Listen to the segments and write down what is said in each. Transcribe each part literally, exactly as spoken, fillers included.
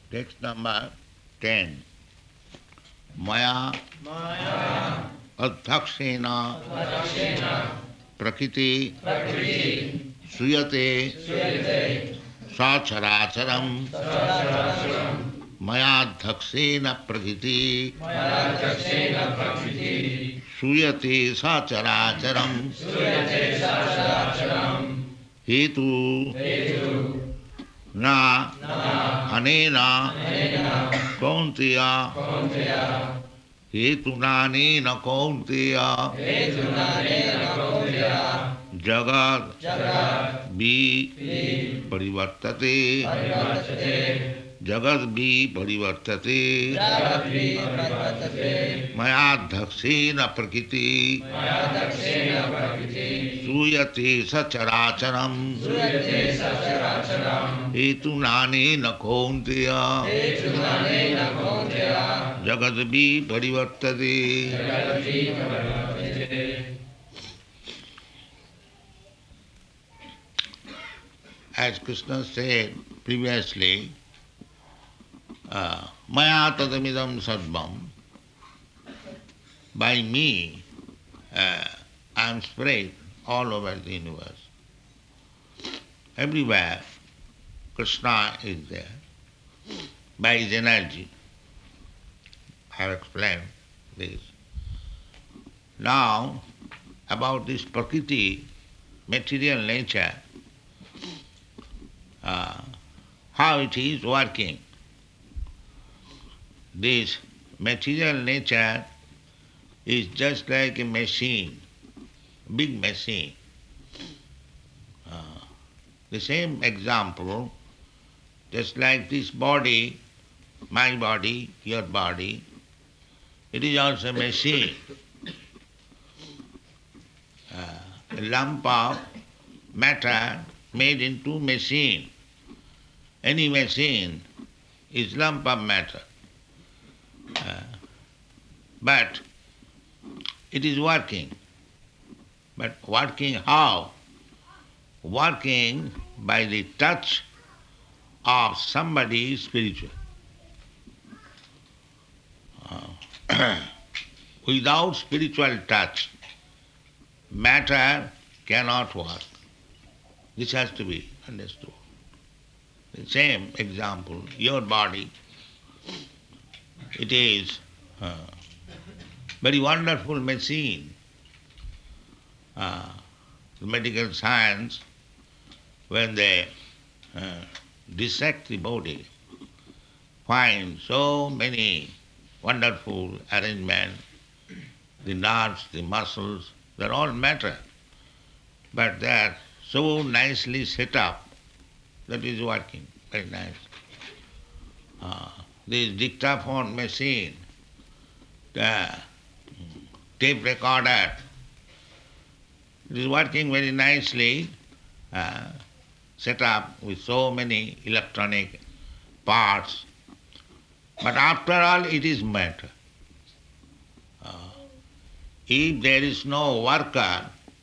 Text number ten. Maya adhakshena prakriti suyate sacharacharam. Maya adhakshena prakriti suyate sacharacharam. Hetu na anena kaunteya hetunanena kaunteya jagat vi parivartate jagat vi parivartate mayadhakshena prakriti suyate sacharacharam hetunanena kaunteya jagat vi parivartate. As Krishna said previously, uh, Maya tadamidam sarvam, by me uh, I am spread all over the universe. Everywhere Krishna is there by his energy. I have explained this. Now, about this Prakriti, material nature, uh, how it is working. This material nature is just like a machine, big machine. Uh, the same example, just like this body, my body, your body, it is also a machine. Uh, a lump of matter made into machine. Any machine is lump of matter. Uh, but it is working. But working how? Working by the touch of somebody spiritual. Uh, without spiritual touch, matter cannot work. This has to be understood. The same example, your body, it is a very wonderful machine. Uh, the medical science, when they uh, dissect the body, find so many wonderful arrangements, the nerves, the muscles, they're all matter. But they're so nicely set up that is working very nice. Uh, this dictaphone machine, the tape recorder, it is working very nicely, uh, set up with so many electronic parts. But after all, it is matter. Uh, if there is no worker,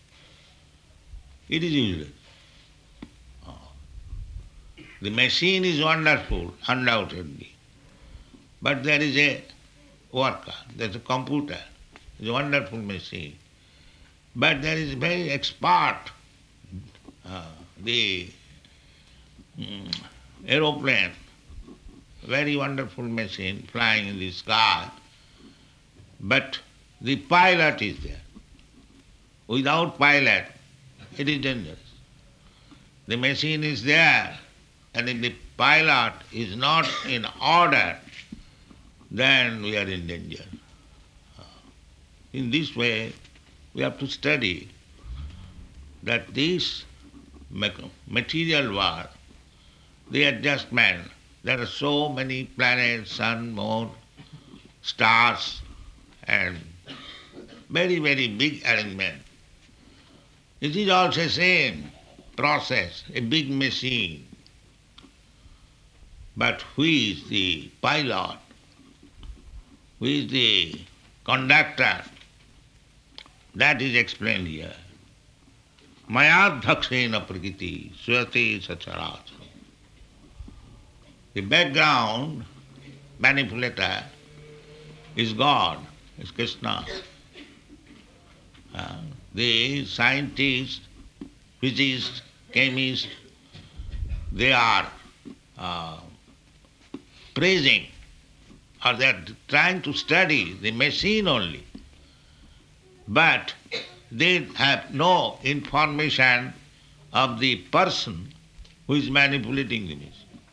it is useless. Uh, the machine is wonderful, undoubtedly. But there is a worker, there is a computer, it's a wonderful machine. But there is very expert, uh, the mm, aeroplane, very wonderful machine flying in the sky. But the pilot is there. Without pilot, it is dangerous. The machine is there, and if the pilot is not in order, then we are in danger. In this way, we have to study that this material world, the adjustment, there are so many planets, sun, moon, stars, and very, very big arrangement. It is also the same process, a big machine. But who is the pilot? Who is the conductor? That is explained here. Mayadhakshena prakriti suyate sacharacharam. The background manipulator is God, is Krishna. Uh, the scientists, physicists, chemists, they are uh, praising or they are trying to study the machine only. But they have no information of the person who is manipulating the machine.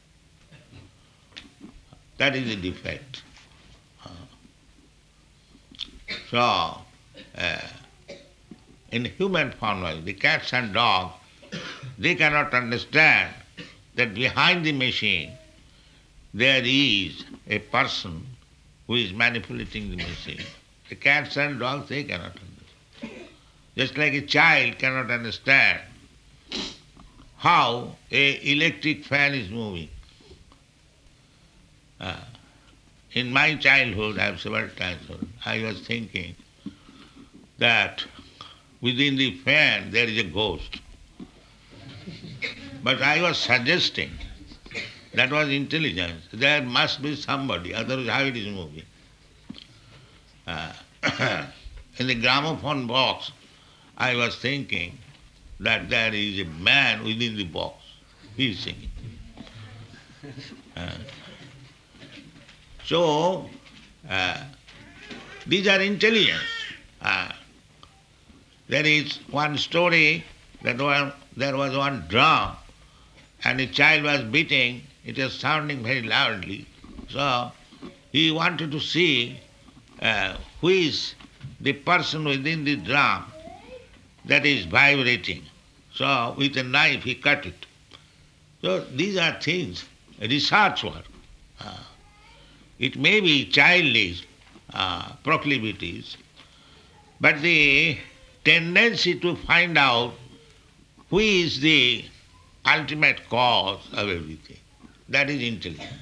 That is the defect. So, uh, in human form, the cats and dogs, they cannot understand that behind the machine there is a person who is manipulating the machine. The cats and dogs, they cannot understand. Just like a child cannot understand how a electric fan is moving. Uh, in my childhood, I have several times, I was thinking that within the fan there is a ghost. But I was suggesting that was intelligence. There must be somebody, otherwise how it is moving. Uh, in the gramophone box, I was thinking that there is a man within the box. He is singing. Uh, so, uh, these are intelligence. Uh, there is one story that one, there was one drum and a child was beating, it was sounding very loudly. So he wanted to see uh, who is the person within the drum that is vibrating. So with a knife he cut it. So these are things, research work. Uh, it may be childish uh, proclivities, but the tendency to find out who is the ultimate cause of everything, that is intelligence.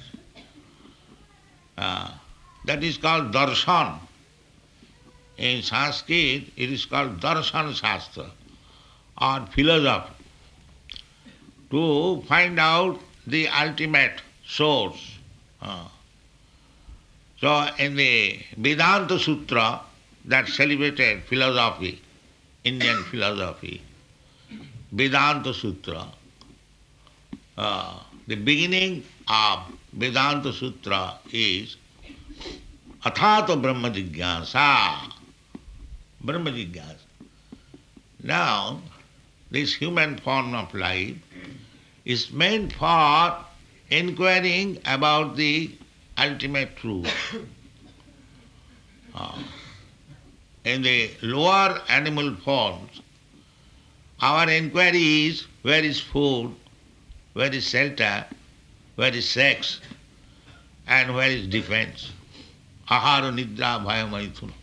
Uh, that is called darshan. In Sanskrit, it is called darshan shastra or philosophy. To find out the ultimate source. Uh, so in the Vedanta Sutra, that celebrated philosophy, Indian philosophy, Vedanta Sutra, uh, the beginning of Vedanta Sutra is Athato Brahma Jigyasa. Brahma Jigyasa. Now, this human form of life is meant for inquiring about the ultimate truth. Uh, in the lower animal forms, our inquiry is where is food, where is shelter, where is sex, and where is defense. Ahara nidra bhaya maithuna.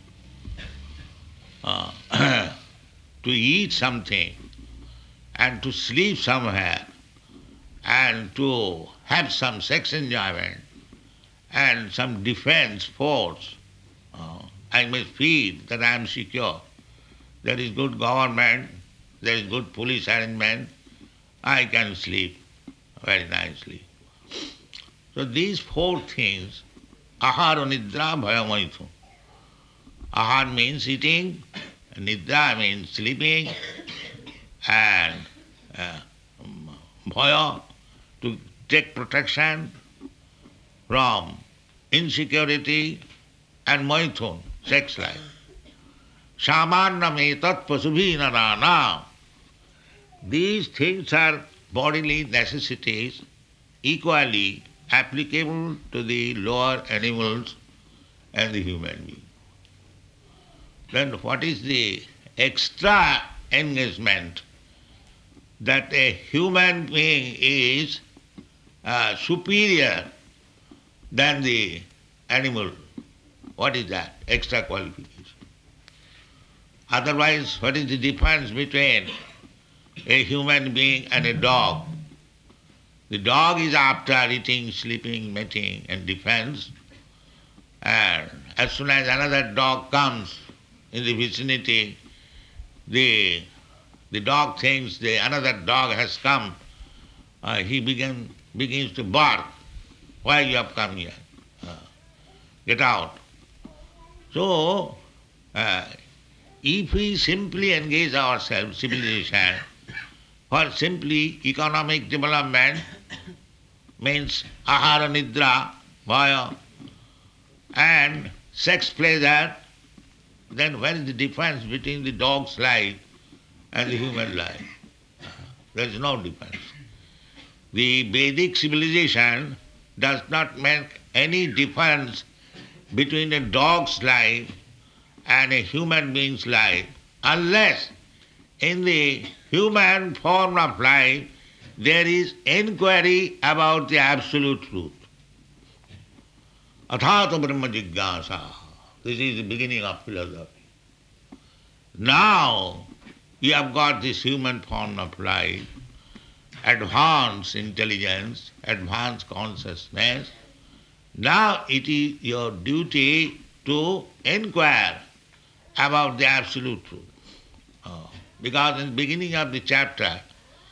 Uh, to eat something and to sleep somewhere and to have some sex enjoyment and some defense force. Uh, I must feel that I am secure. There is good government, there is good police arrangement, I can sleep very nicely. So these four things, ahara nidra bhaya maithuna. Ahar means eating, nidra means sleeping, and uh, bhaya, to take protection from insecurity, and maithun, sex life. Samannam etat pasubhi narana. These things are bodily necessities equally applicable to the lower animals and the human being. Then what is the extra engagement that a human being is uh, superior than the animal? What is that? Extra qualification. Otherwise, what is the difference between a human being and a dog? The dog is after eating, sleeping, mating, and defense. And as soon as another dog comes in the vicinity, the, the dog thinks the another dog has come. Uh, he begin, begins to bark Why you have come here? Uh, get out. So, uh, if we simply engage ourselves, civilization, for simply economic development, means ahara nidra, vaya, and sex pleasure, then what is the difference between the dog's life and the human life? There is no difference. The Vedic civilization does not make any difference between a dog's life and a human being's life, unless in the human form of life there is inquiry about the absolute truth. Athata Brahma Jigyasa. This is the beginning of philosophy. Now you have got this human form of life, advanced intelligence, advanced consciousness. Now it is your duty to inquire about the absolute truth. Oh. Because in the beginning of the chapter,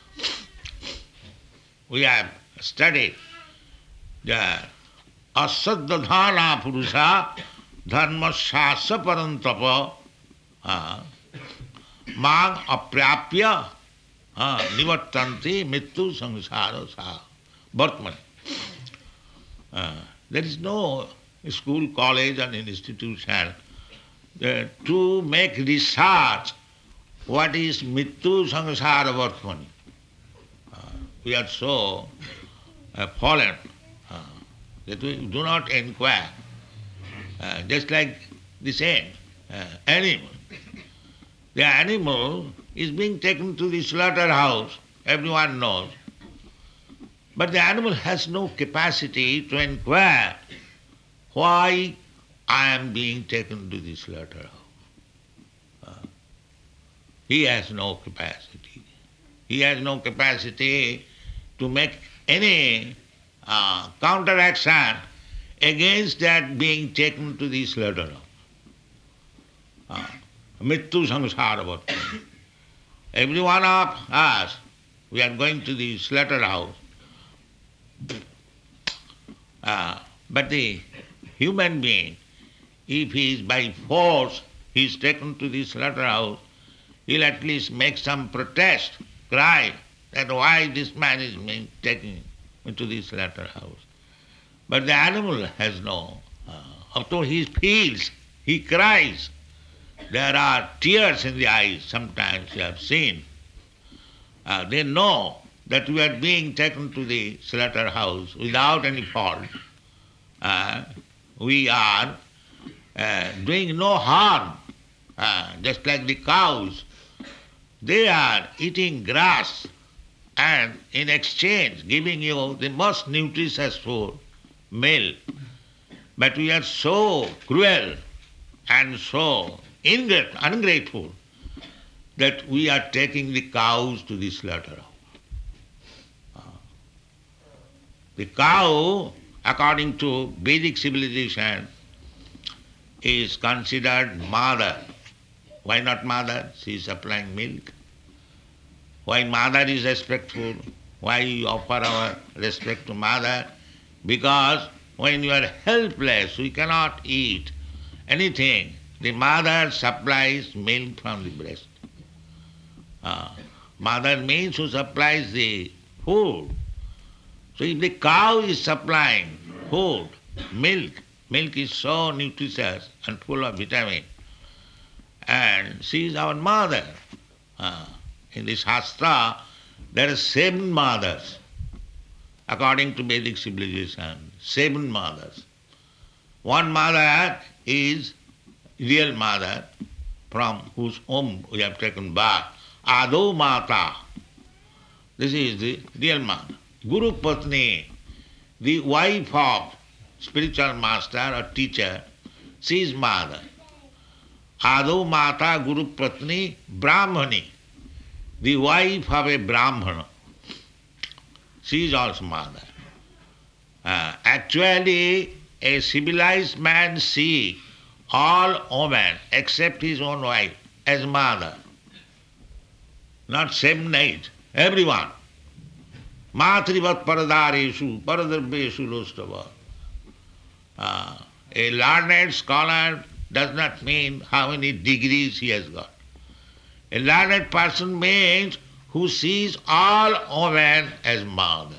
we have studied the asaddhana purusa dharma shasa parantapa mang aprapya nivattanti mittu samsara sa Bhartmani. There is no school, college and institution uh, to make research what is mittu samsara Bhartmani. Uh, we are so uh, fallen uh, that we do not inquire. Uh, just like the same uh, animal. The animal is being taken to the slaughterhouse, everyone knows. But the animal has no capacity to inquire why I am being taken to the slaughterhouse. Uh, he has no capacity. He has no capacity to make any uh, counteraction against that being taken to the slaughterhouse. Uh, Mittu samsara bhartmani. Every one of us, we are going to the slaughterhouse. Uh, but the human being, if he is by force, he is taken to the slaughterhouse, he'll at least make some protest, cry that why this man is being taken into the slaughterhouse. But the animal has no. Uh, after he feels, he cries. There are tears in the eyes, sometimes you have seen. Uh, they know that we are being taken to the slaughterhouse without any fault. Uh, we are uh, doing no harm, uh, just like the cows. They are eating grass and in exchange giving you the most nutritious food, milk. But we are so cruel and so ingrat- ungrateful that we are taking the cows to the slaughterhouse. The cow, according to Vedic civilization, is considered mother. Why not mother? She is supplying milk. Why mother is respectful? Why we offer our respect to mother? Because when you are helpless, we cannot eat anything. The mother supplies milk from the breast. Uh, mother means who supplies the food. So if the cow is supplying food, milk, milk is so nutritious and full of vitamin, and she is our mother. Uh, in the Shastra, there are seven mothers, according to Vedic civilization, seven mothers. One mother is real mother, from whose womb we have taken birth, Ado Mata. This is the real mother. Guru Patni, the wife of spiritual master or teacher, she is mother. Ado Mata Guru Patni Brahmani, the wife of a Brahmana. She is also mother. Uh, actually, a civilized man sees all women except his own wife as mother. Not seven, eight, everyone. Matrivat paradareshu, paradarbeshu lostava. Uh, a learned scholar does not mean how many degrees he has got. A learned person means who sees all women as mother.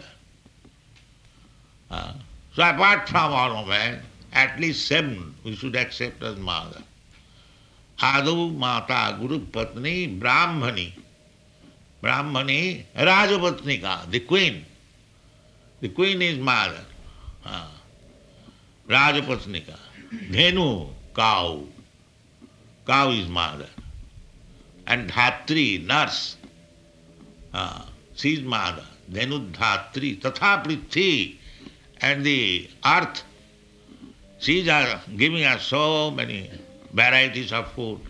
Uh, so apart from all women, at least seven we should accept as mother. Adu Mata Guru Patni Brahmani. Brahmani Rajapatnika, the queen. The queen is mother. Uh, Rajapatnika. Dhenu, cow. Cow is mother. And Dhatri, nurse. Uh, she is mother. Dhenu Dhatri. Tatha Prithvi. And the earth. She is uh, giving us so many varieties of food.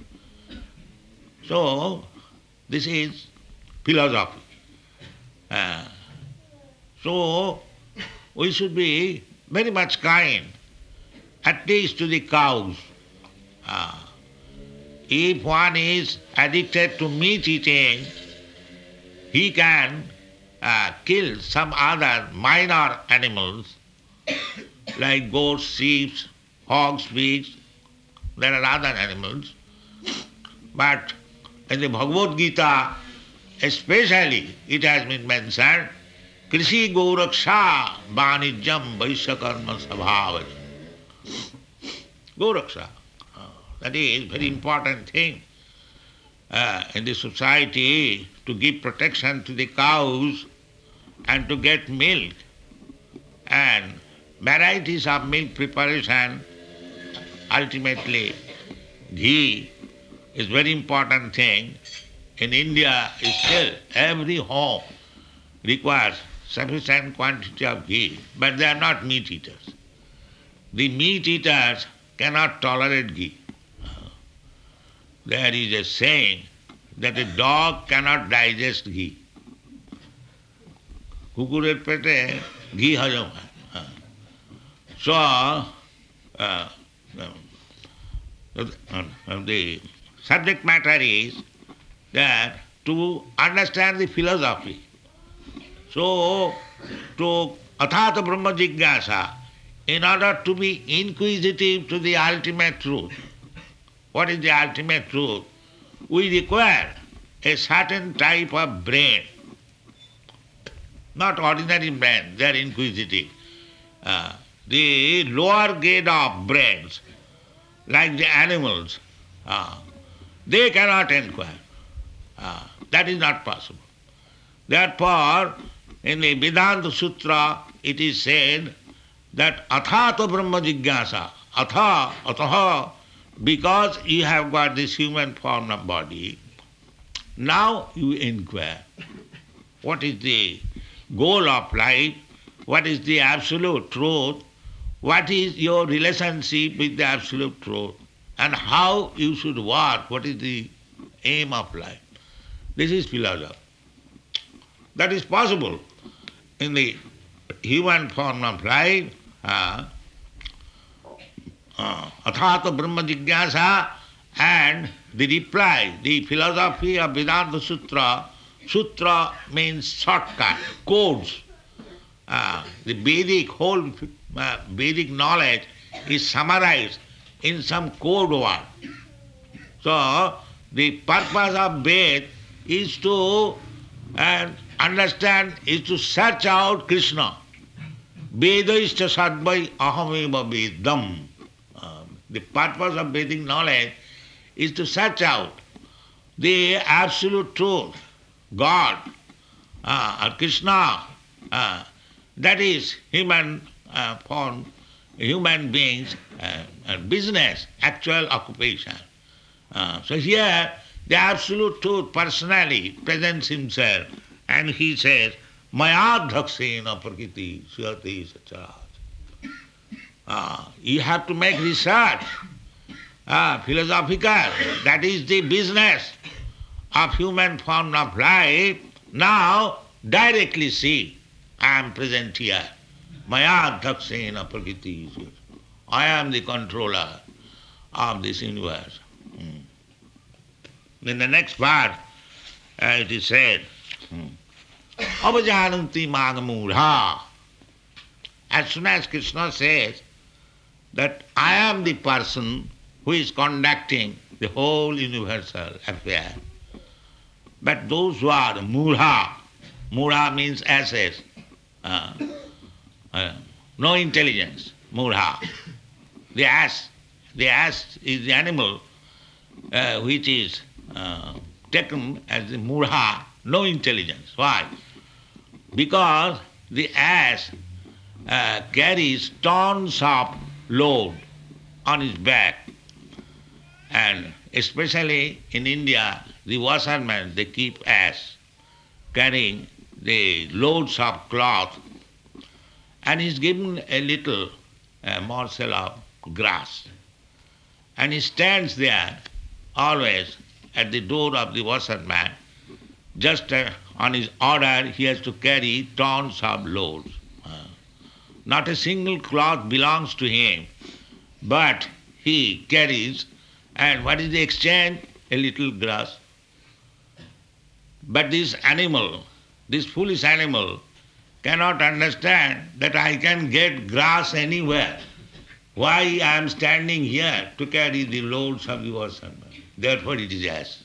So, this is philosophy. Uh, so, we should be very much kind, at least to the cows. Uh, if one is addicted to meat eating, he can uh, kill some other minor animals like goats, sheep, hogs, pigs. There are other animals. But in the Bhagavad Gita, especially it has been mentioned, Krishi Gauraksha Vanijam Vaishyakarma Sabhavajam. Gauraksha. Uh, that is very important thing uh, in the society, to give protection to the cows and to get milk. And varieties of milk preparation, ultimately ghee is very important thing. In India, still every home requires sufficient quantity of ghee, but they are not meat eaters. The meat eaters cannot tolerate ghee. There is a saying that a dog cannot digest ghee. Kukurer pete ghee hajam hai. So, uh, uh, the subject matter is that to understand the philosophy, so to athata brahma jigyasa, in order to be inquisitive to the ultimate truth, what is the ultimate truth? We require a certain type of brain, not ordinary brain, they are inquisitive. Uh, the lower grade of brains, like the animals, uh, they cannot inquire. Uh, that is not possible. Therefore, in the Vedanta Sutra, it is said that athata brahma jigyasa, atha, ataha, because you have got this human form of body, now you inquire. What is the goal of life? What is the absolute truth? What is your relationship with the absolute truth? And how you should work? What is the aim of life? This is philosophy. That is possible in the human form of life. Uh, uh, Athata Brahma Jigyasa, and the reply, the philosophy of Vedanta Sutra. Sutra means shortcut, codes. Uh, the Vedic, whole uh, Vedic knowledge is summarized in some code word. So, the purpose of Ved is to uh, understand, is to search out Krishna. Vedaishta sadvai ahameva vedam. Uh, the purpose of Vedic knowledge is to search out the absolute truth, God, uh, or Krishna. Uh, that is human uh, form, human beings, uh, uh, business, actual occupation. Uh, so here, the absolute truth personally presents himself, and he says, Mayadhaksena prakriti suyati sacharaj. Uh, you have to make research, uh, philosophical, that is the business of human form of life. Now, directly see, I am present here. Mayadhaksena prakriti suyati. I am the controller of this universe. Hmm. In the next part, uh, it is said, hmm, Avajananti magamudha. As soon as Krishna says that I am the person who is conducting the whole universal affair, but those who are mudha, mudha means asses, uh, uh, no intelligence, mudha. The ass, the ass is the animal uh, which is uh, taken as the mudha, no intelligence. Why? Because the ass uh, carries tons of load on his back, and especially in India, the washermen, they keep ass carrying the loads of cloth, and he's given a little uh, morsel of grass, and he stands there always at the door of the washerman. Just uh, on his order, he has to carry tons of loads. Uh, not a single cloth belongs to him, but he carries, and what is the exchange? A little grass. But this animal, this foolish animal, cannot understand that I can get grass anywhere. Why I am standing here to carry the loads of the washerman? Therefore it is ass.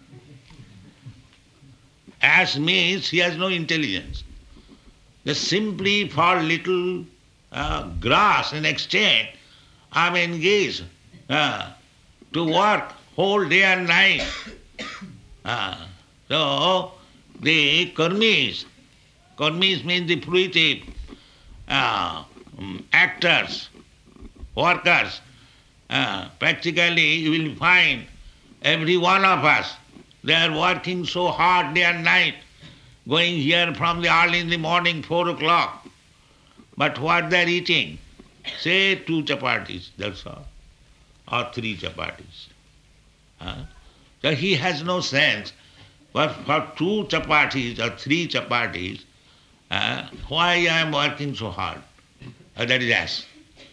Ass means he has no intelligence. Just simply for little uh, grass in exchange, I am engaged uh, to work whole day and night. Uh, so the karmis, karmis means the fruitive uh, um, actors, workers. Uh, practically you will find every one of us, they are working so hard day and night, going here from the early in the morning, four o'clock. But what they are eating? Say two chapatis, that's all, or three chapatis. Uh, so he has no sense. But for two chapatis or three chapatis, uh, why I am working so hard? Uh, that is ass.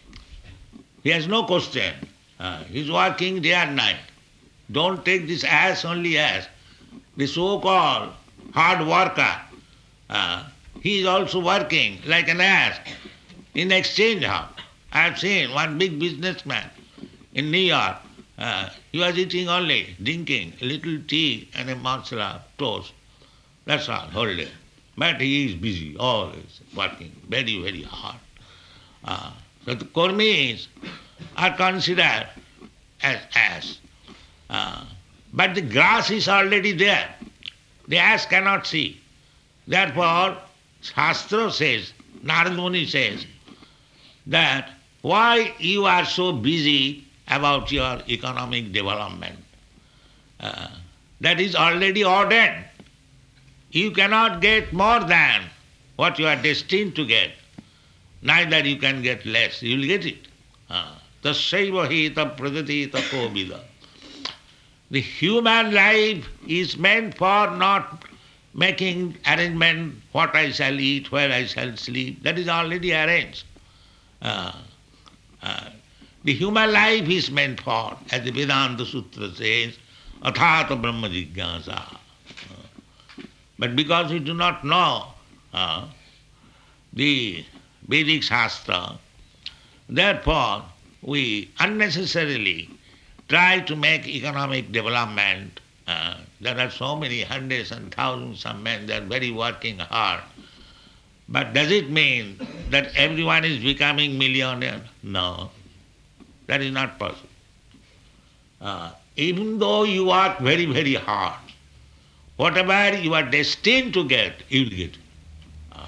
He has no question. Uh, he is working day and night. Don't take this ass only as the so-called hard worker. Uh, he is also working like an ass in exchange of. I have seen one big businessman in New York. Uh, he was eating only, drinking a little tea and a morsel of toast. That's all, whole day. But he is busy, always working very, very hard. Uh, so the Kurmis are considered as ass. Uh, but the grass is already there. The ass cannot see. Therefore, Shastra says, Narad Muni says, that why you are so busy about your economic development? Uh, that is already ordained. You cannot get more than what you are destined to get. Neither you can get less. You will get it. Tasyaiva hita pradati tako vida. The human life is meant for not making arrangement, what I shall eat, where I shall sleep. That is already arranged. Uh, uh, the human life is meant for, as the Vedanta Sutra says, athata brahma jigyasa. Uh, but because we do not know uh, the Vedic Shastra, therefore we unnecessarily try to make economic development. Uh, there are so many hundreds and thousands of men, they are very working hard. But does it mean that everyone is becoming millionaire? No, that is not possible. Uh, even though you work very, very hard, whatever you are destined to get, you will get it. Uh,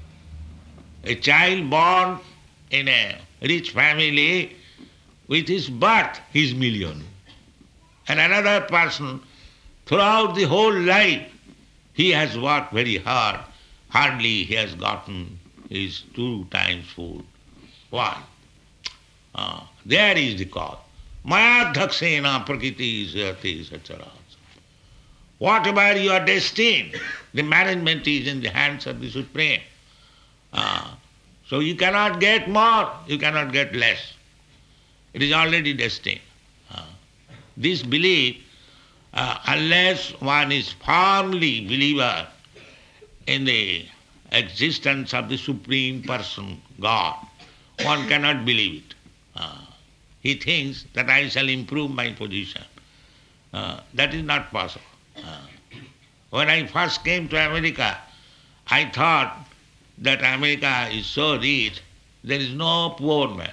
a child born in a rich family, with his birth, he is millionaire. And another person, throughout the whole life, he has worked very hard. Hardly he has gotten his two times food. Why? Uh, there is the cause. Maya dhaksena prakriti jayate, et cetera. Whatever you are destined, the management is in the hands of the Supreme. Uh, so you cannot get more, you cannot get less. It is already destined. Uh, this belief, uh, unless one is firmly believer in the existence of the Supreme Person, God. One cannot believe it. Uh, he thinks that I shall improve my position. Uh, that is not possible. Uh, when I first came to America, I thought that America is so rich, there is no poor man.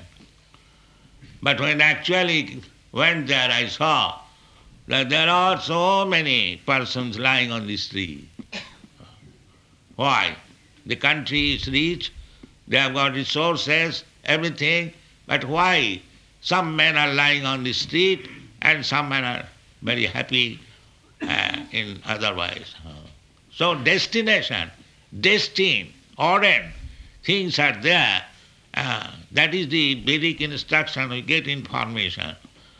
But when I actually went there, I saw that there are so many persons lying on the street. Why? The country is rich, they have got resources, everything, but why some men are lying on the street and some men are very happy uh, in otherwise? So destination, destined, ordained, things are there. Uh, that is the Vedic instruction, we get information.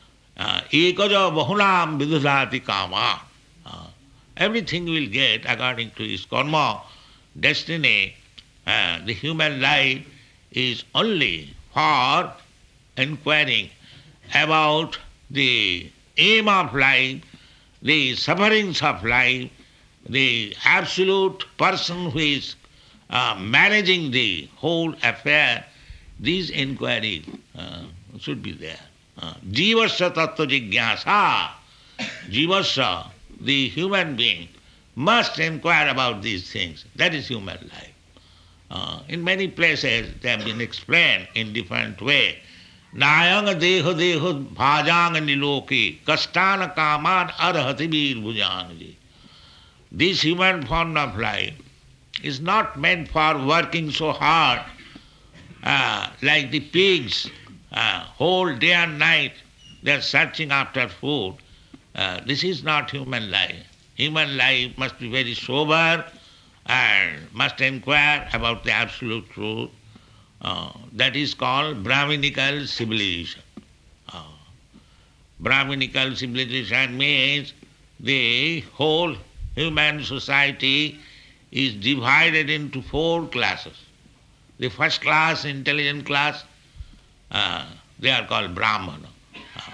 Ekaja bahunam vidudhati kama. Uh, Everything will get according to his karma, destiny. Uh, the human life is only for inquiring about the aim of life, the sufferings of life, the absolute person who is uh, managing the whole affair. These inquiries uh, should be there. Uh, Jivasya tattva jigyasa. Jivasya, the human being, must inquire about these things. That is human life. Uh, in many places they have been explained in different way. Nayanga deho deho bhajanga niloki kastana kaman arhati bir bhujanji. This human form of life is not meant for working so hard uh, like the pigs, uh, whole day and night they are searching after food. Uh, this is not human life. Human life must be very sober and must inquire about the absolute truth. Uh, that is called Brahminical civilization. Uh, Brahminical civilization means the whole human society is divided into four classes. The first class, intelligent class, uh, they are called Brahmana. Uh,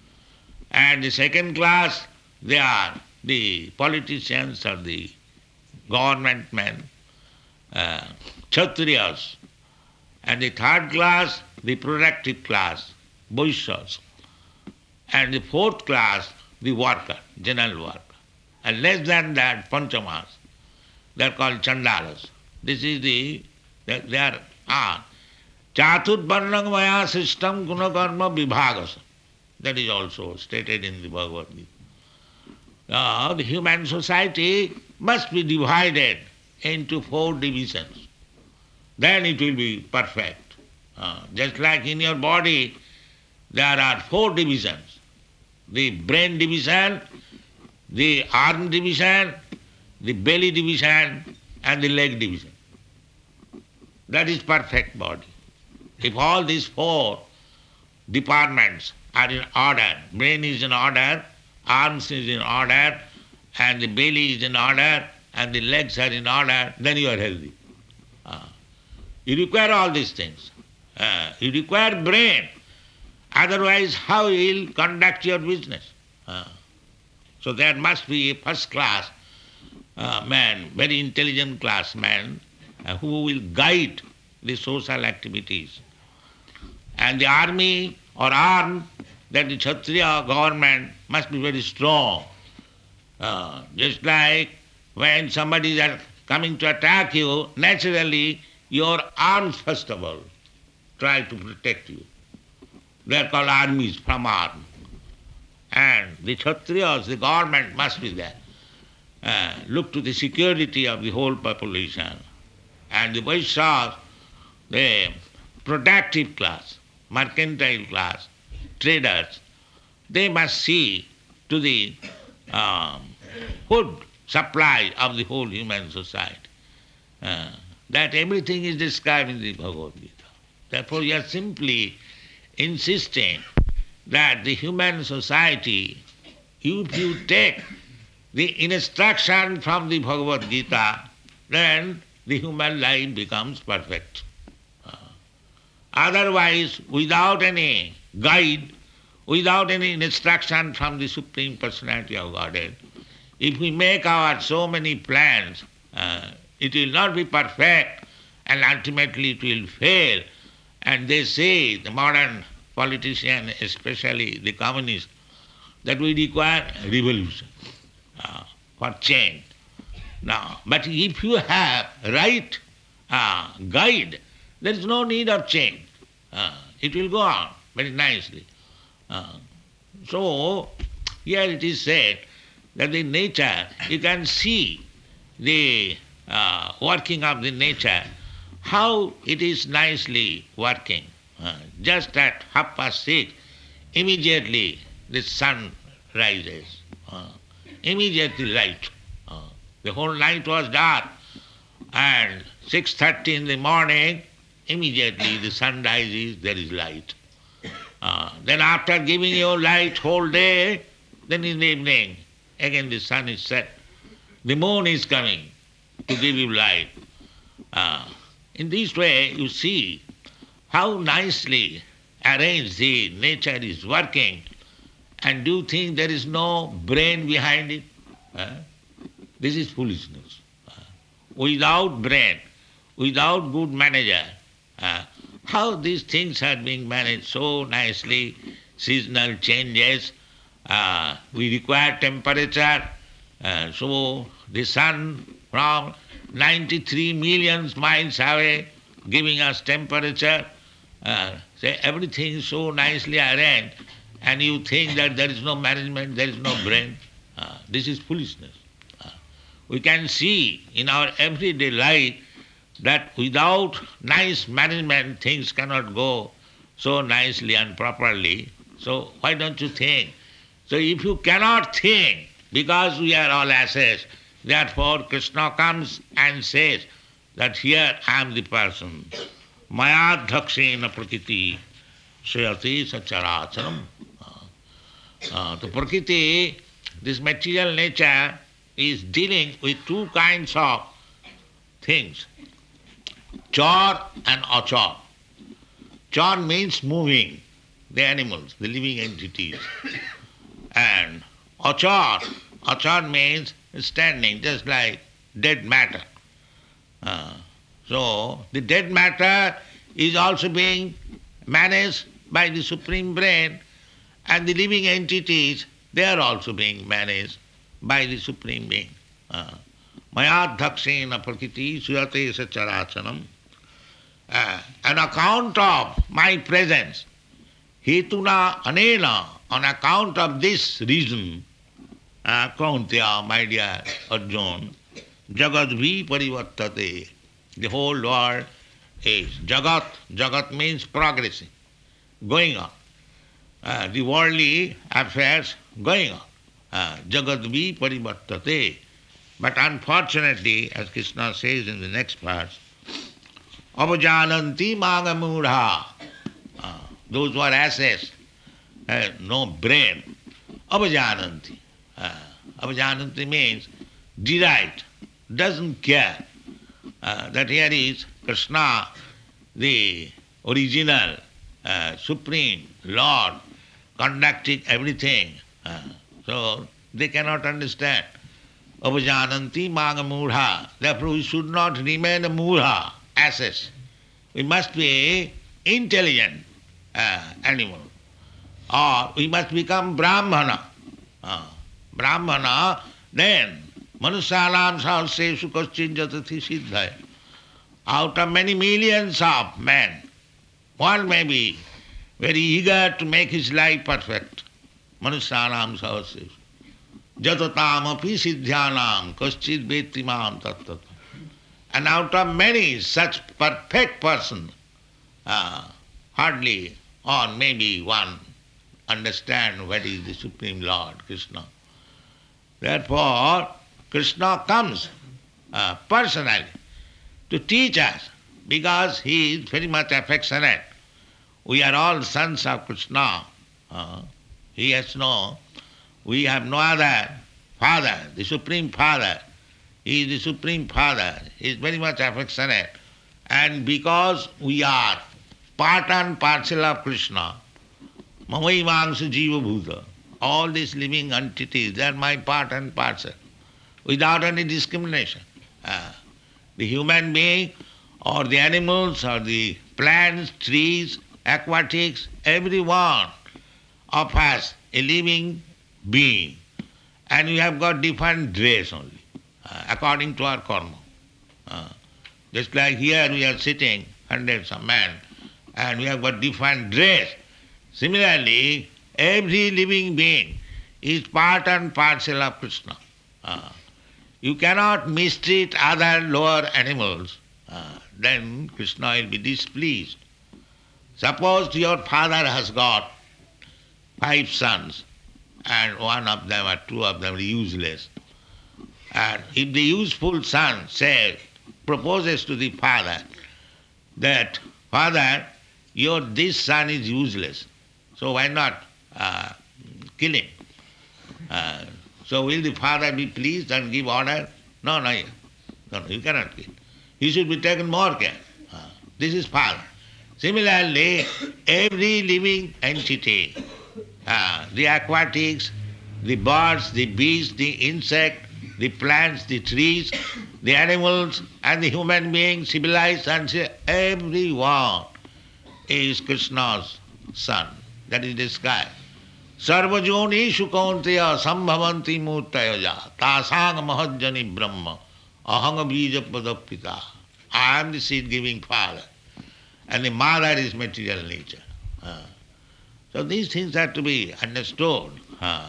and the second class, they are the politicians or the government men, uh, Kshatriyas. And the third class, the productive class, Vaishyas. And the fourth class, the worker, general worker. And less than that, Panchamas. They are called Chandalas. This is the, they, they are, ah, Chatur Varnang Maya System Gunakarma Vibhagasa. That is also stated in the Bhagavad Gita. Now, the human society must be divided into four divisions. Then it will be perfect. Uh, just like in your body, there are four divisions. The brain division, the arm division, the belly division, and the leg division. That is perfect body. If all these four departments are in order, brain is in order, arms is in order, and the belly is in order, and the legs are in order, then you are healthy. Uh, you require all these things. Uh, you require brain. Otherwise, how you will conduct your business? Uh, so there must be a first class uh, man, very intelligent class man, uh, who will guide the social activities. And the army or arm, that the Kshatriya government must be very strong. Uh, just like when somebody is coming to attack you, naturally your arms first of all try to protect you. They are called armies from arm. And the Kshatriyas, the government must be there. Uh, look to the security of the whole population. And the Vaishyas, the productive class, mercantile class, traders, they must see to the um, food supply of the whole human society. Uh, that everything is described in the Bhagavad Gita. Therefore, we are simply insisting that the human society, if you take the instruction from the Bhagavad Gita, then the human life becomes perfect. Uh, otherwise, without any guide, without any instruction from the Supreme Personality of Godhead, if we make our so many plans, uh, It will not be perfect and ultimately it will fail. And they say, the modern politician, especially the communists, that we require revolution uh, for change. Now, but if you have right uh, guide, there is no need of change. Uh, it will go on very nicely. Uh, so, here it is said that the nature, you can see the uh, working of the nature, how it is nicely working. Uh, just at half past six, immediately the sun rises. Uh, immediately light. Uh, the whole night was dark, and six thirty in the morning, immediately the sun rises, there is light. Uh, then after giving you light whole day, then in the evening, again the sun is set. The moon is coming to give you light. Uh, in this way, you see how nicely arranged the nature is working. And do you think there is no brain behind it? Uh, this is foolishness. Uh, without brain, without good manager, uh, how these things are being managed so nicely, seasonal changes, uh, we require temperature, uh, so the sun from ninety-three million miles away giving us temperature, uh, so everything is so nicely arranged, and you think that there is no management, there is no brain. Uh, this is foolishness. Uh, we can see in our everyday life that without nice management, things cannot go so nicely and properly. So why don't you think? So if you cannot think, because we are all asses, therefore Krishna comes and says that here I am the person. Maya dhakshena prakriti shriyati sacharacharam. Uh, the prakriti, this material nature, is dealing with two kinds of things. Char and achar. Char means moving, the animals, the living entities. And achar, achar means standing, just like dead matter. Uh, so, the dead matter is also being managed by the Supreme Brain, and the living entities, they are also being managed by the Supreme Being. Uh, Maya dhakshena prakriti suyate sacharachanam. Uh, on account of my presence, hetuna anena, on account of this reason, uh, Kaunteya, my dear Arjuna, jagadvi parivartate, the whole world is jagat. Jagat means progressing, going on. Uh, the worldly affairs going on. Uh, jagadvi parivartate. But unfortunately, as Krishna says in the next verse, avajananti magamudha. Uh, those who are asses, uh, no brain. Avajananti. Uh, avajananti means deride, doesn't care. Uh, that here is Krishna, the original, uh, supreme Lord, conducting everything. Uh, so they cannot understand. Avajananti magamudha. Therefore we should not remain a mudha, asses. We must be intelligent uh, animal. Or we must become Brahmana. Uh, Brahmana, then Manusyanam sahasreshu kaschin jatati siddhaya. Out of many millions of men, one may be very eager to make his life perfect. Manusyanam sahasreshu. Jatatam api siddhyanam kaschid vettimam tattata. And out of many such perfect persons, uh, hardly or maybe one understand what is the Supreme Lord, Krishna. Therefore, Krishna comes uh, personally to teach us, because he is very much affectionate. We are all sons of Krishna. Uh, he has no, we have no other Father, the Supreme Father. He is the Supreme Father. He is very much affectionate. And because we are part and parcel of Krishna, mamaivangsha jiva bhuta, all these living entities, they are my part and parcel, without any discrimination. Uh, the human being or the animals or the plants, trees, aquatics, everyone of us a living being. And we have got different dress only, uh, according to our karma. Uh, just like here we are sitting, hundreds of men, and we have got different dress. Similarly, every living being is part and parcel of Krishna. Uh, you cannot mistreat other lower animals, uh, then Krishna will be displeased. Suppose your father has got five sons, and one of them or two of them are useless. And if the useful son says, proposes to the father that, Father, your this son is useless, so why not uh, kill him? Uh, so will the father be pleased and give order? No, no, no, no, you cannot kill. He should be taken more care. Uh, this is father. Similarly, every living entity, uh, the aquatics, the birds, the beasts, the insect, the plants, the trees, the animals, and the human beings, civilized, and everyone is Krishna's son. That is described. Sarvajonishu kaunteya sambhavanti murtayaja tasang mahajjani brahma ahanga bija padapita. I am the seed-giving father, and the mother is material nature. Uh, so these things have to be understood. Uh,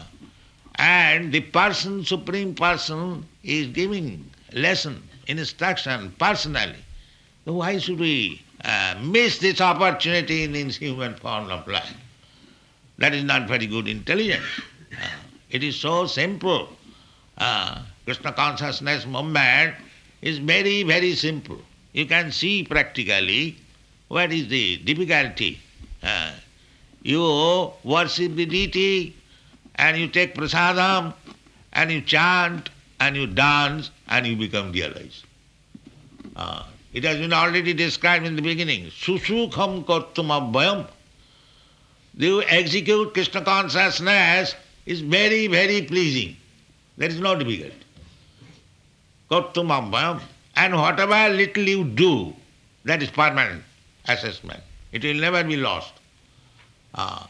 and the person, Supreme Person, is giving lesson, instruction personally. So why should we uh, miss this opportunity in this human form of life? That is not very good intelligence. Uh, it is so simple. Uh, Krishna consciousness movement is very, very simple. You can see practically what is the difficulty. Uh, you worship the deity and you take prasadam and you chant and you dance and you become realized. Uh, it has been already described in the beginning. Susukham kartum abhayam. You execute Krishna consciousness is very, very pleasing. There is no difficulty. Kartum abhayam. And whatever little you do, that is permanent assessment. It will never be lost. Uh,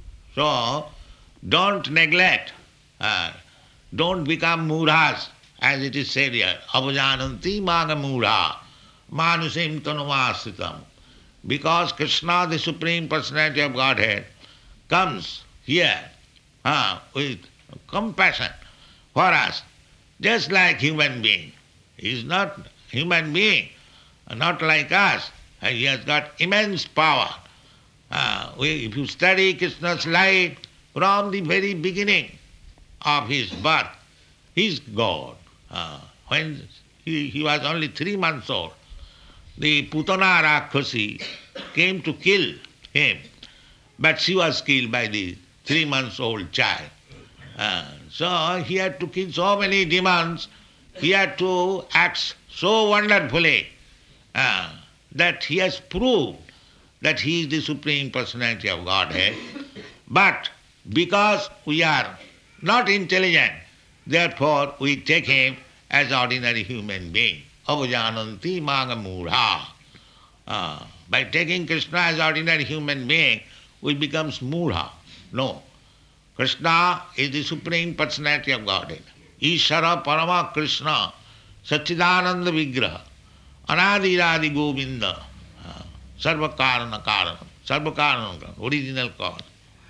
so, don't neglect, uh, don't become murhas, as it is said here. Avajananti maga murha, manusim tanuvasitam. Because Krishna, the Supreme Personality of Godhead, comes here uh, with compassion for us, just like human being. He is not human being, not like us. And he has got immense power. Uh, we, if you study Krishna's life from the very beginning of his birth, he is God. Uh, when he, he was only three months old, the Putana Rakshasi came to kill him, but she was killed by the three months old child. Uh, so he had to kill so many demons, he had to act so wonderfully uh, that he has proved that he is the Supreme Personality of Godhead. But because we are not intelligent, therefore we take him as ordinary human being. Avajananti maga murha. Uh, by taking Krishna as ordinary human being, we become murha. No. Krishna is the Supreme Personality of Godhead. Ishara Parama Krishna Satchidananda Vigraha Anadiradi Govinda Sarva Karana Karana Sarva Karana, original cause.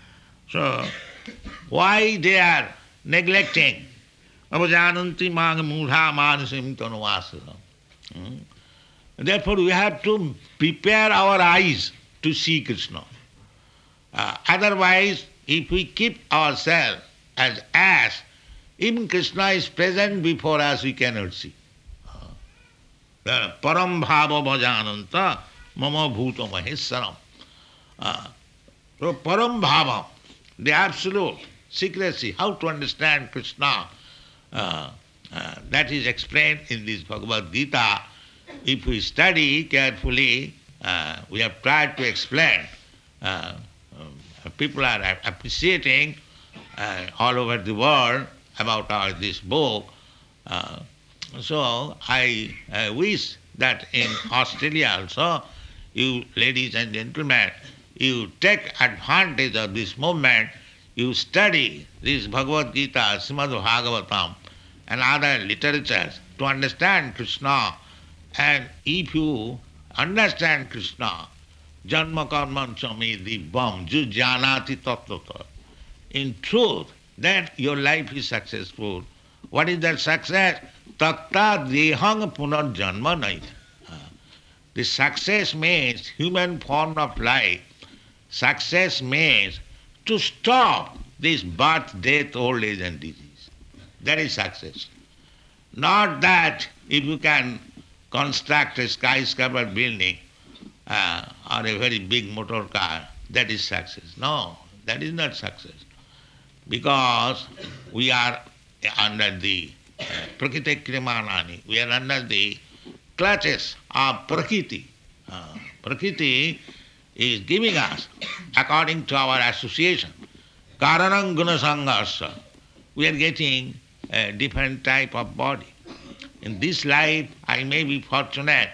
So, why they are neglecting? Avajananti maga murha manasim tanuvasana. Therefore we have to prepare our eyes to see Krishna. Uh, otherwise, if we keep ourselves as ass, even Krishna is present before us, we cannot see. Uh, Param bhava bhajananta mama bhuta maheswaram. Uh, so Param bhava, the absolute secrecy, how to understand Krishna, uh, uh, that is explained in this Bhagavad Gita. If we study carefully, uh, we have tried to explain. Uh, uh, people are appreciating uh, all over the world about our, this book. Uh, So I uh, wish that in Australia also, you ladies and gentlemen, you take advantage of this movement, you study this Bhagavad Gita, Srimad Bhagavatam, and other literatures to understand Krishna. And if you understand Krishna, Janma Karma Chami Dibbam Ju Janati Tattvata, in truth, then your life is successful. What is that success? Takta dehang punarjanma nahi. The success means human form of life. Success means to stop this birth, death, old age and disease. That is success. Not that if you can construct a skyscraper building uh, or a very big motor car, that is success. No, that is not success. Because we are under the uh, Prakriti Krimanani, we are under the clutches of Prakriti. Uh, Prakriti is giving us, according to our association, Karanam Gunasangasya, we are getting a different type of body. In this life, I may be fortunate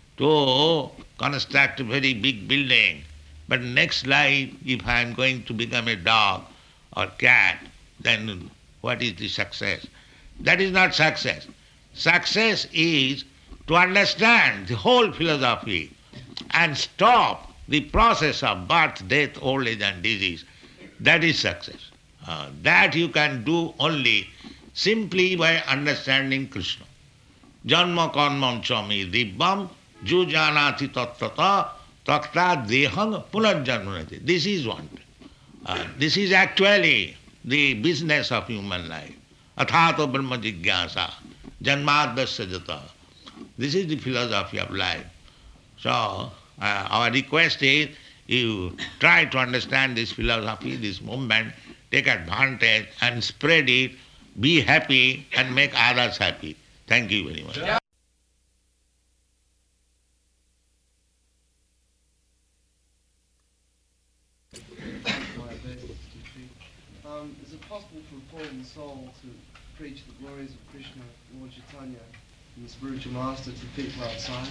to construct a very big building, but next life, if I am going to become a dog or cat, then what is the success? That is not success. Success is to understand the whole philosophy and stop the process of birth, death, old age and disease. That is success. Uh, that you can do only simply by understanding Krishna. Janma karmam chami dibbam jujanati tattvata takta dehang punarjanmanati. This is one. Uh, this is actually the business of human life. Athato brahma jigyasa, janmadasya jata. This is the philosophy of life. So, uh, our request is, you try to understand this philosophy, this movement, take advantage and spread it, be happy and make others happy. Thank you very much. Yeah. Um, is it possible for a fallen soul to preach the glories of Krishna, Lord Chaitanya, and the spiritual master to people outside?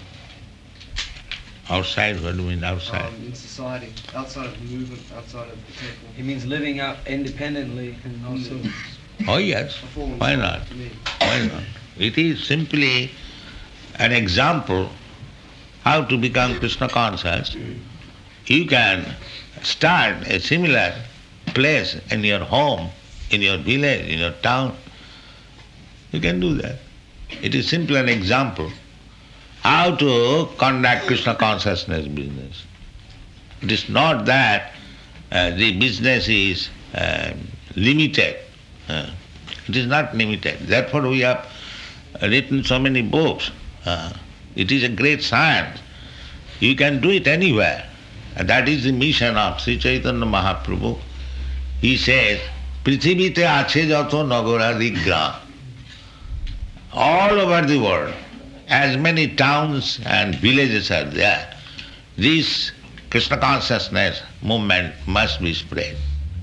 Outside? What do you mean outside? Um, in society, outside of the movement, outside of the temple. He means living out independently and also... Oh yes, why not? Why not? It is simply an example how to become Krishna conscious. You can start a similar place in your home, in your village, in your town. You can do that. It is simply an example how to conduct Krishna consciousness business. It is not that uh, the business is uh, limited. Uh, it is not limited. Therefore we have written so many books. Uh, it is a great science. You can do it anywhere. And that is the mission of Sri Chaitanya Mahaprabhu. He says, Prithivite ache jato nagara digra. All over the world, as many towns and villages are there, this Krishna consciousness movement must be spread.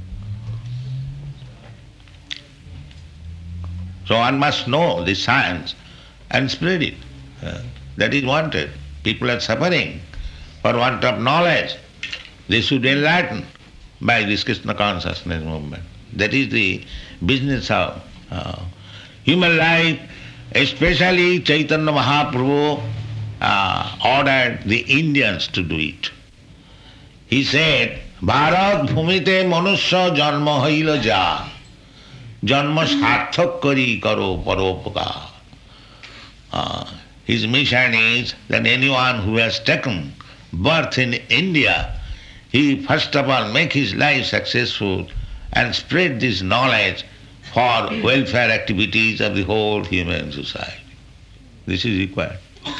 So one must know the science and spread it. Uh, that is wanted. People are suffering for want of knowledge. They should enlighten by this Krishna consciousness movement. That is the business of uh, human life. Especially Chaitanya Mahaprabhu uh, ordered the Indians to do it. He said, Bharat bhumite manusya janma haila ja, janma sarthak kari karo paropakar. Uh, his mission is that anyone who has taken birth in India, he first of all make his life successful and spread this knowledge for welfare activities of the whole human society. This is required.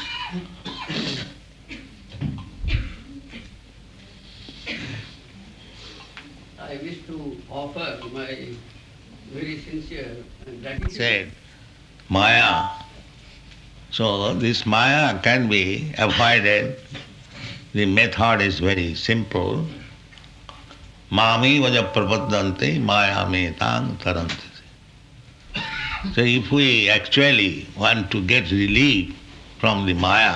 I wish to offer my very sincere gratitude. Said, Maya. So this Maya can be avoided. The method is very simple. Mami vaja prapadante maya me tang tarante. So if we actually want to get relief from the Maya,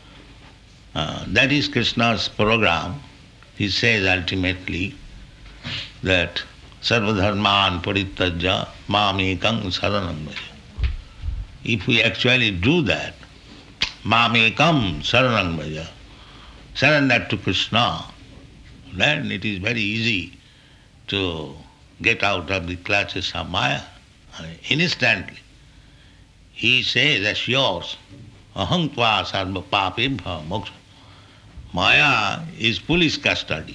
uh, that is Krishna's program. He says ultimately that sarvadharman parityajya mamekam saranam bhaja. If we actually do that, mamekam saranam bhaja, surrender to Krishna, then it is very easy to get out of the clutches of Maya. Instantly. He says, assures, aham tva sarva papebha moksha. Maya is police custody.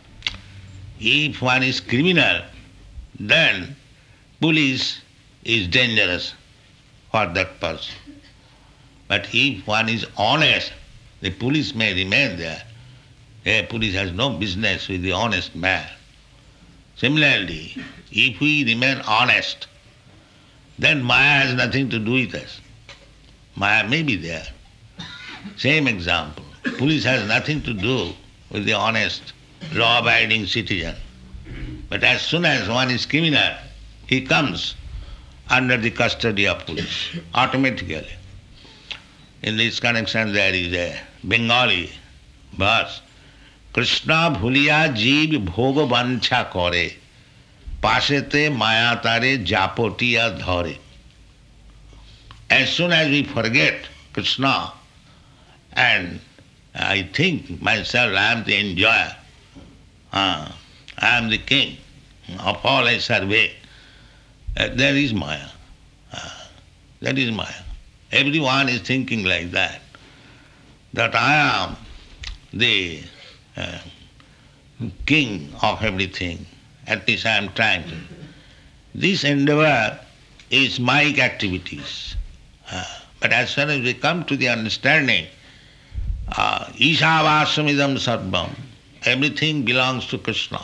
If one is criminal, then police is dangerous for that person. But if one is honest, the police may remain there. The police has no business with the honest man. Similarly, if we remain honest, then Maya has nothing to do with us. Maya may be there. Same example. Police has nothing to do with the honest, law-abiding citizen. But as soon as one is criminal, he comes under the custody of police, automatically. In this connection there is a Bengali verse, Krishna bhuliya jeev bhoga vancha kore, pasete maya tare japotiya dhare. As soon as we forget Krishna and I think myself I am the enjoyer, uh, I am the king of all I survey, uh, there is Maya. Uh, that is Maya. Everyone is thinking like that, that I am the uh, king of everything. At least I am trying to. This endeavor is Mayic activities. Uh, but as soon as we come to the understanding, uh, Ishavashamidam sarvam, everything belongs to Krishna.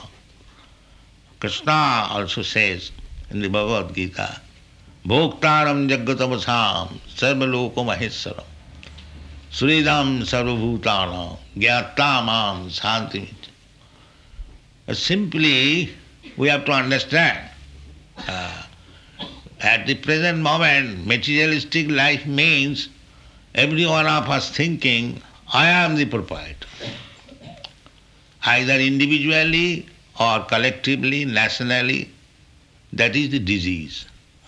Krishna also says in the Bhagavad Gita, Bhoktaram jagatavasam sarvaloko maheswaram suridam sarvabhutanam gyattamam santimit. Simply, we have to understand, uh, at the present moment, materialistic life means every one of us thinking, I am the proprietor. Either individually or collectively, nationally, that is the disease.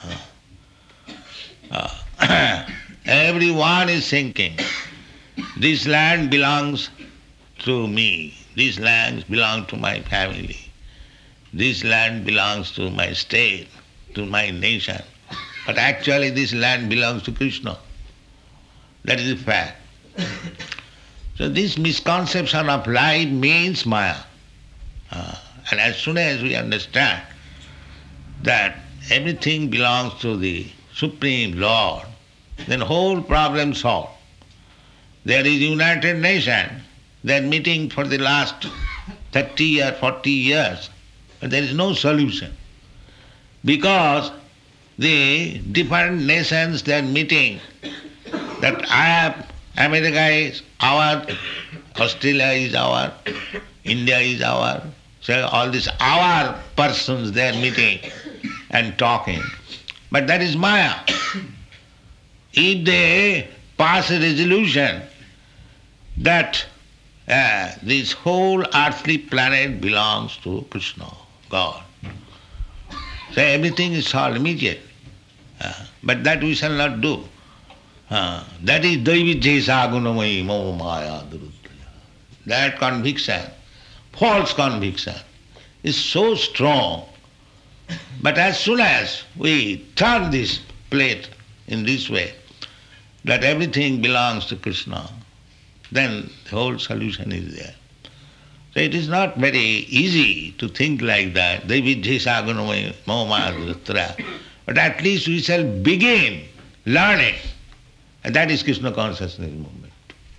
Uh, uh, everyone is thinking, this land belongs to me, this land belongs to my family, this land belongs to my state, to my nation. But actually this land belongs to Krishna. That is the fact. So this misconception of life means Maya. Uh, and as soon as we understand that everything belongs to the Supreme Lord, then whole problem solved. There is United Nations, they are meeting for the last thirty or forty years, but there is no solution. Because the different nations they are meeting, that I have, America is our, Australia is our, India is our, so all these our persons they are meeting and talking. But that is Maya. If they pass a resolution that uh, this whole earthly planet belongs to Krishna, God, so everything is solved immediately. Uh, but that we shall not do. Uh, that is Daivijjesa gunamayi mama maya duruttaya. That conviction, false conviction, is so strong. But as soon as we turn this plate in this way, that everything belongs to Krishna, then the whole solution is there. So it is not very easy to think like that, Daivijjesa gunamayi mama maya duruttaya. But at least we shall begin learning. And that is Krishna consciousness movement.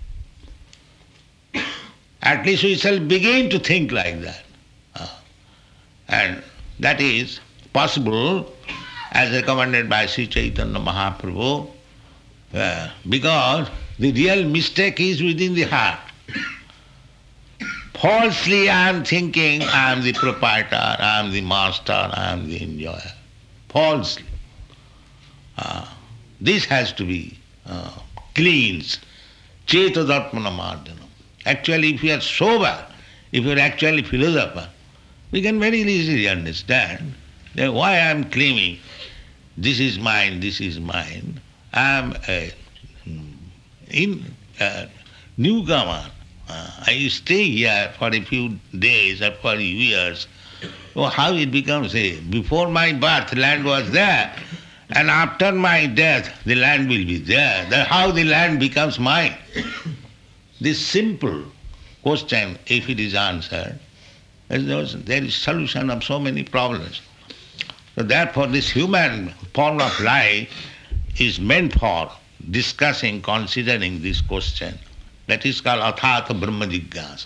At least we shall begin to think like that. Uh, and that is possible as recommended by Sri Chaitanya Mahaprabhu, uh, because the real mistake is within the heart. Falsely I am thinking I am the proprietor, I am the master, I am the enjoyer. Falsely. Uh, this has to be uh, cleansed. Chetadatmana marjanam. Actually, if you are sober, if you are actually philosopher, we can very easily understand that why I am claiming this is mine, this is mine. I am a in a newcomer. Uh, I stay here for a few days or for years. Oh, how it becomes a, before my birth land was there, and after my death the land will be there. Then how the land becomes mine? This simple question, if it is answered, there is solution of so many problems. So therefore this human form of life is meant for discussing, considering this question. That is called athata brahma jigyasa.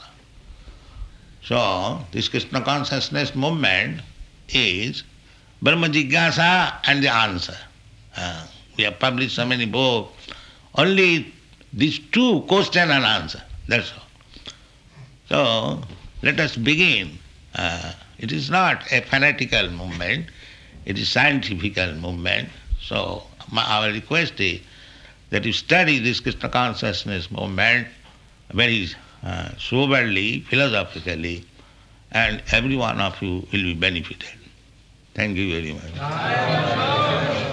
So this Krishna consciousness movement is brahma jigyasa and the answer. Uh, we have published so many books. Only these two, question and answer. That's all. So let us begin. Uh, it is not a fanatical movement. It is scientific movement. So my, our request is that you study this Krishna consciousness movement very uh, soberly, philosophically, and every one of you will be benefited. Thank you very much.